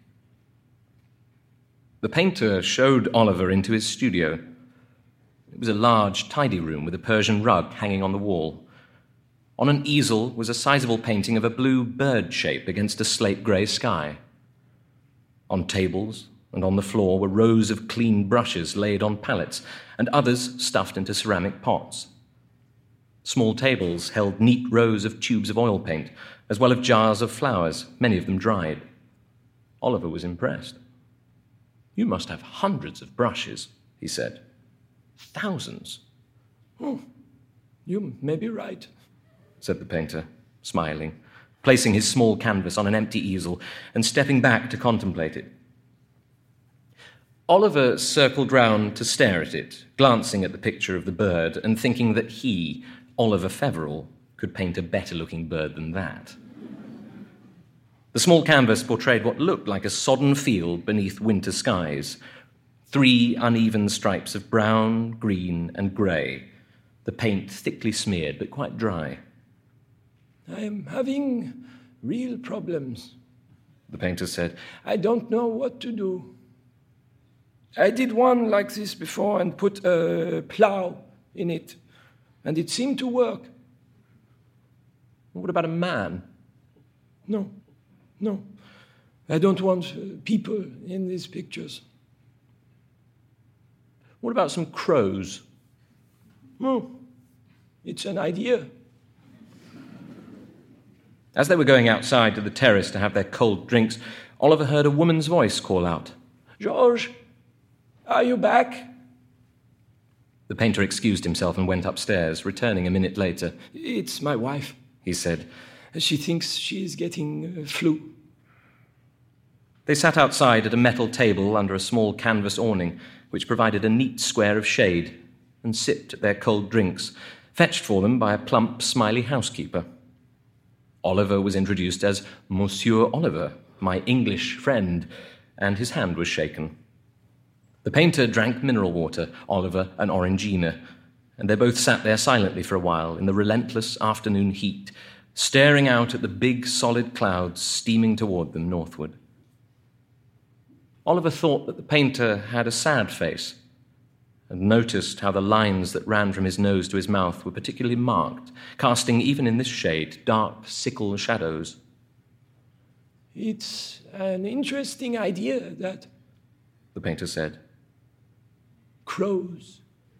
The painter showed Oliver into his studio. It was a large, tidy room with a Persian rug hanging on the wall. On an easel was a sizable painting of a blue bird shape against a slate-grey sky. On tables and on the floor were rows of clean brushes laid on pallets, and others stuffed into ceramic pots. Small tables held neat rows of tubes of oil paint, as well as jars of flowers, many of them dried. Oliver was impressed. "You must have hundreds of brushes," he said. "Thousands." "Oh, you may be right," said the painter, smiling, placing his small canvas on an empty easel and stepping back to contemplate it. Oliver circled round to stare at it, glancing at the picture of the bird and thinking that he, Oliver Feverel, could paint a better-looking bird than that. The small canvas portrayed what looked like a sodden field beneath winter skies, three uneven stripes of brown, green, and grey, the paint thickly smeared but quite dry. "I'm having real problems," the painter said. "I don't know what to do. I did one like this before and put a plow in it, and it seemed to work." "What about a man?" No, no. I don't want uh, people in these pictures." "What about some crows?" "No, it's an idea." As they were going outside to the terrace to have their cold drinks, Oliver heard a woman's voice call out, "George, are you back?" The painter excused himself and went upstairs, returning a minute later. "It's my wife," he said. "She thinks she's getting uh, flu." They sat outside at a metal table under a small canvas awning, which provided a neat square of shade, and sipped at their cold drinks, fetched for them by a plump, smiley housekeeper. Oliver was introduced as Monsieur Oliver, my English friend, and his hand was shaken. The painter drank mineral water, Oliver an Orangina, and they both sat there silently for a while in the relentless afternoon heat, staring out at the big, solid clouds steaming toward them northward. Oliver thought that the painter had a sad face, and noticed how the lines that ran from his nose to his mouth were particularly marked, casting, even in this shade, dark, sickle shadows. "It's an interesting idea, that," the painter said. "Crows."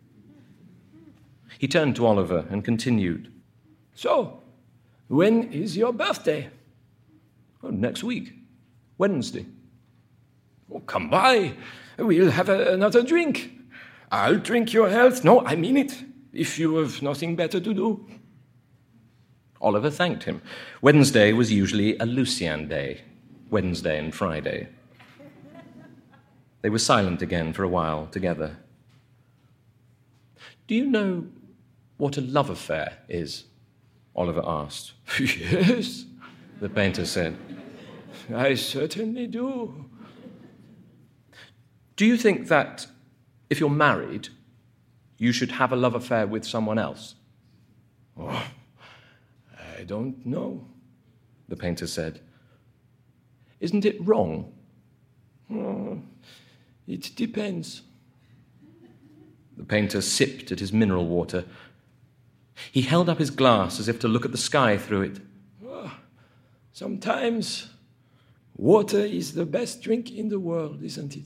He turned to Oliver and continued. "So, when is your birthday?" "Oh, next week, Wednesday." "Oh, come by. We'll have a, another drink. I'll drink your health. No, I mean it, if you have nothing better to do." Oliver thanked him. Wednesday was usually a Lucian day, Wednesday and Friday. They were silent again for a while together. "Do you know what a love affair is?" Oliver asked. "Yes," the painter said. "I certainly do." "Do you think that if you're married, you should have a love affair with someone else?" "Oh, I don't know," the painter said. "Isn't it wrong?" "Oh, it depends." The painter sipped at his mineral water. He held up his glass as if to look at the sky through it. Oh, sometimes water is the best drink in the world, isn't it?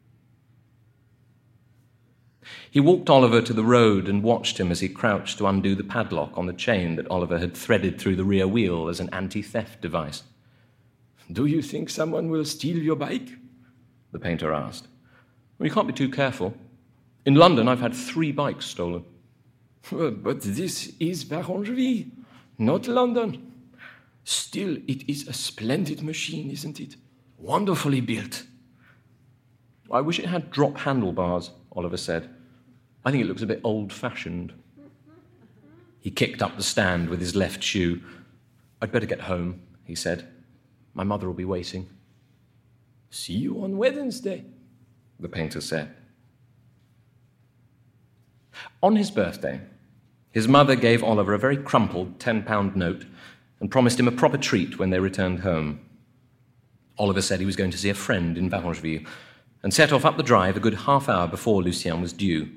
He walked Oliver to the road and watched him as he crouched to undo the padlock on the chain that Oliver had threaded through the rear wheel as an anti-theft device. Do you think someone will steal your bike? The painter asked. Well, you can't be too careful. In London, I've had three bikes stolen. Well, but this is Varengeville, not London. Still, it is a splendid machine, isn't it? Wonderfully built. I wish it had drop handlebars, Oliver said. I think it looks a bit old-fashioned. He kicked up the stand with his left shoe. I'd better get home, he said. My mother will be waiting. See you on Wednesday, the painter said. On his birthday, his mother gave Oliver a very crumpled ten-pound note and promised him a proper treat when they returned home. Oliver said he was going to see a friend in Varengeville and set off up the drive a good half hour before Lucien was due.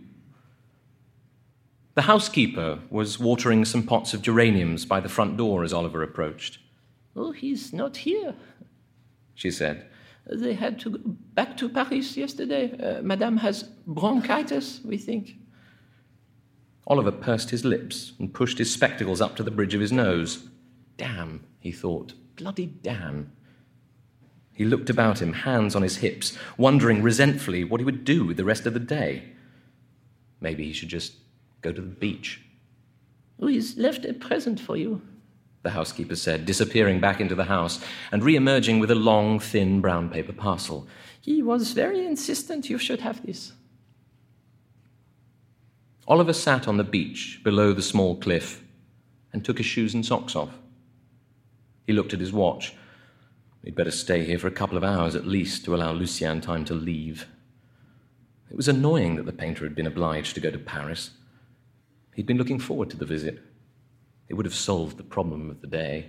The housekeeper was watering some pots of geraniums by the front door as Oliver approached. Oh, he's not here, she said. They had to go back to Paris yesterday. Uh, Madame has bronchitis, we think. Oliver pursed his lips and pushed his spectacles up to the bridge of his nose. Damn, he thought. Bloody damn. He looked about him, hands on his hips, wondering resentfully what he would do with the rest of the day. Maybe he should just go to the beach. Oh, he's left a present for you, the housekeeper said, disappearing back into the house and re-emerging with a long, thin brown paper parcel. He was very insistent you should have this. Oliver sat on the beach below the small cliff and took his shoes and socks off. He looked at his watch. We'd better stay here for a couple of hours at least to allow Lucien time to leave. It was annoying that the painter had been obliged to go to Paris. He'd been looking forward to the visit. It would have solved the problem of the day.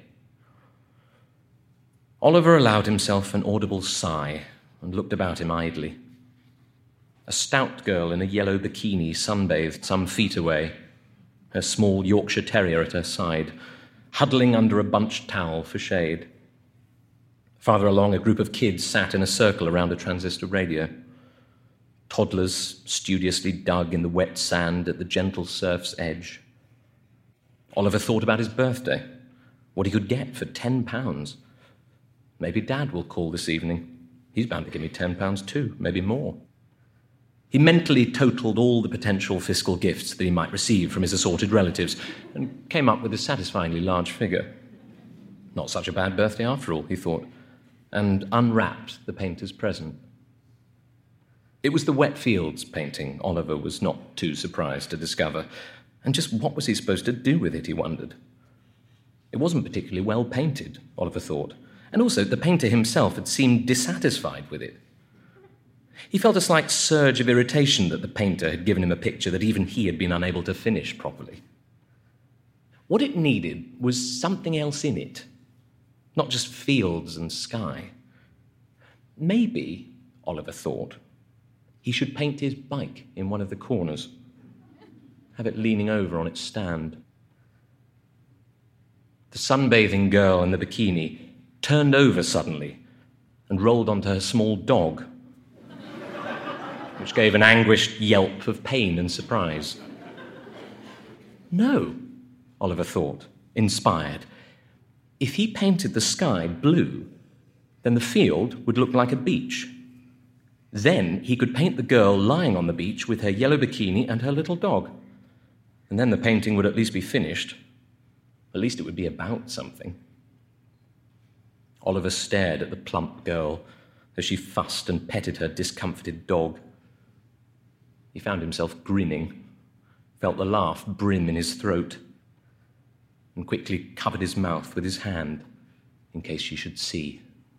Oliver allowed himself an audible sigh and looked about him idly. A stout girl in a yellow bikini sunbathed some feet away, her small Yorkshire Terrier at her side, huddling under a bunched towel for shade. Farther along, a group of kids sat in a circle around a transistor radio. Toddlers studiously dug in the wet sand at the gentle surf's edge. Oliver thought about his birthday, what he could get for ten pounds. Maybe Dad will call this evening. He's bound to give me ten pounds too, maybe more. He mentally totaled all the potential fiscal gifts that he might receive from his assorted relatives and came up with a satisfyingly large figure. Not such a bad birthday after all, he thought, and unwrapped the painter's present. It was the Wet Fields painting, Oliver was not too surprised to discover. And just what was he supposed to do with it, he wondered. It wasn't particularly well painted, Oliver thought, and also the painter himself had seemed dissatisfied with it. He felt a slight surge of irritation that the painter had given him a picture that even he had been unable to finish properly. What it needed was something else in it, not just fields and sky. Maybe, Oliver thought, he should paint his bike in one of the corners, have it leaning over on its stand. The sunbathing girl in the bikini turned over suddenly and rolled onto her small dog, which gave an anguished yelp of pain and surprise. No, Oliver thought, inspired. If he painted the sky blue, then the field would look like a beach. Then he could paint the girl lying on the beach with her yellow bikini and her little dog. And then the painting would at least be finished. At least it would be about something. Oliver stared at the plump girl as she fussed and petted her discomfited dog. He found himself grinning, felt the laugh brim in his throat, and quickly covered his mouth with his hand in case she should see.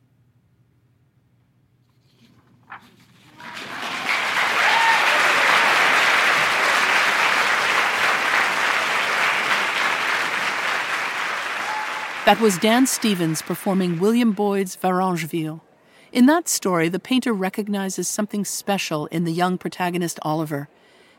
That was Dan Stevens performing William Boyd's Varengeville. In that story, the painter recognizes something special in the young protagonist Oliver.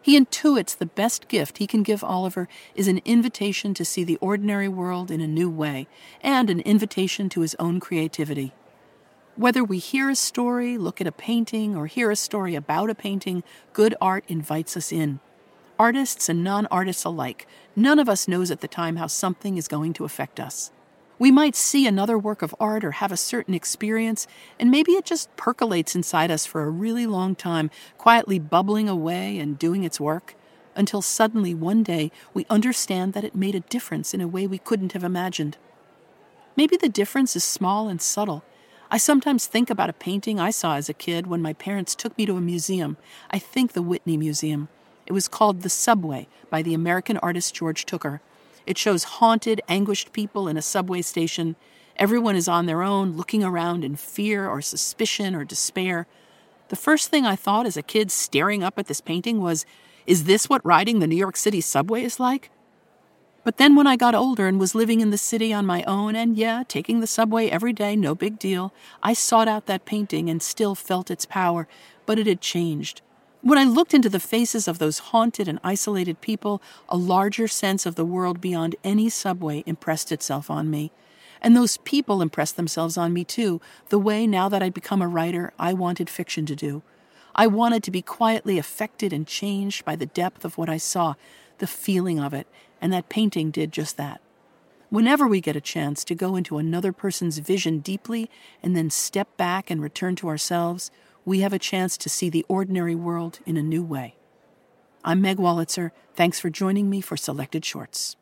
He intuits the best gift he can give Oliver is an invitation to see the ordinary world in a new way, and an invitation to his own creativity. Whether we hear a story, look at a painting, or hear a story about a painting, good art invites us in. Artists and non-artists alike, none of us knows at the time how something is going to affect us. We might see another work of art or have a certain experience, and maybe it just percolates inside us for a really long time, quietly bubbling away and doing its work, until suddenly one day we understand that it made a difference in a way we couldn't have imagined. Maybe the difference is small and subtle. I sometimes think about a painting I saw as a kid when my parents took me to a museum. I think the Whitney Museum. It was called The Subway by the American artist George Tooker. It shows haunted, anguished people in a subway station. Everyone is on their own, looking around in fear or suspicion or despair. The first thing I thought as a kid staring up at this painting was, is this what riding the New York City subway is like? But then when I got older and was living in the city on my own, and yeah, taking the subway every day, no big deal, I sought out that painting and still felt its power, but it had changed. When I looked into the faces of those haunted and isolated people, a larger sense of the world beyond any subway impressed itself on me. And those people impressed themselves on me too, the way, now that I'd become a writer, I wanted fiction to do. I wanted to be quietly affected and changed by the depth of what I saw, the feeling of it, and that painting did just that. Whenever we get a chance to go into another person's vision deeply and then step back and return to ourselves, we have a chance to see the ordinary world in a new way. I'm Meg Wolitzer. Thanks for joining me for Selected Shorts.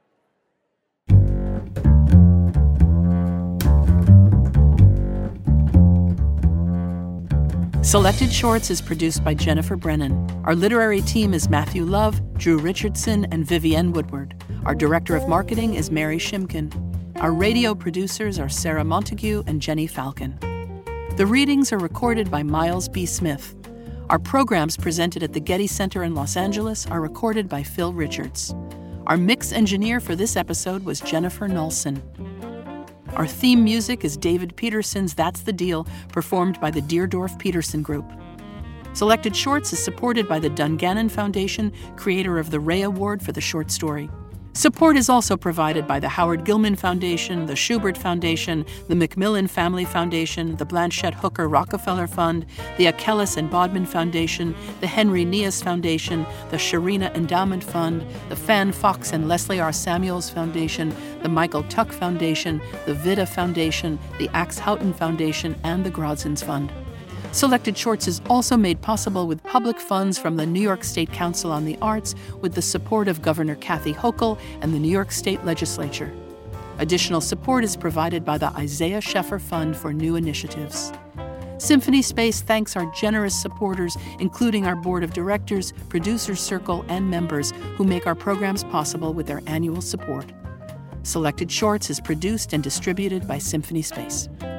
Selected Shorts is produced by Jennifer Brennan. Our literary team is Matthew Love, Drew Richardson, and Vivienne Woodward. Our director of marketing is Mary Shimkin. Our radio producers are Sarah Montague and Jenny Falcon. The readings are recorded by Miles B. Smith. Our programs presented at the Getty Center in Los Angeles are recorded by Phil Richards. Our mix engineer for this episode was Jennifer Nolson. Our theme music is David Peterson's That's the Deal, performed by the Deerdorf Peterson Group. Selected Shorts is supported by the Dungannon Foundation, creator of the Ray Award for the short story. Support is also provided by the Howard Gilman Foundation, the Schubert Foundation, the Macmillan Family Foundation, the Blanchette Hooker Rockefeller Fund, the Achilles and Bodman Foundation, the Henry Nias Foundation, the Sharina Endowment Fund, the Fan Fox and Leslie R. Samuels Foundation, the Michael Tuck Foundation, the Vida Foundation, the Axe Houghton Foundation, and the Grodzins Fund. Selected Shorts is also made possible with public funds from the New York State Council on the Arts with the support of Governor Kathy Hochul and the New York State Legislature. Additional support is provided by the Isaiah Sheffer Fund for New Initiatives. Symphony Space thanks our generous supporters, including our board of directors, producers circle, and members who make our programs possible with their annual support. Selected Shorts is produced and distributed by Symphony Space.